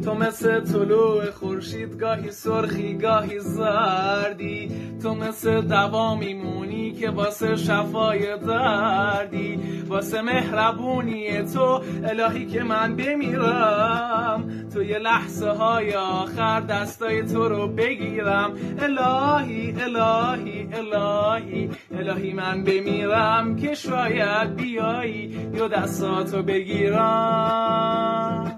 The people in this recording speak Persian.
تو مثل طلوع خورشید گاهی سرخی گاهی زردی، تو مثل دوا میمونی که واسه شفای دردی، واسه مهربونی تو الهی که من بمیرم، تو یه لحظه های آخر دستای تو رو بگیرم. الهی الهی الهی الهی من بمیرم که شاید بیایی یا دستاتو بگیرم.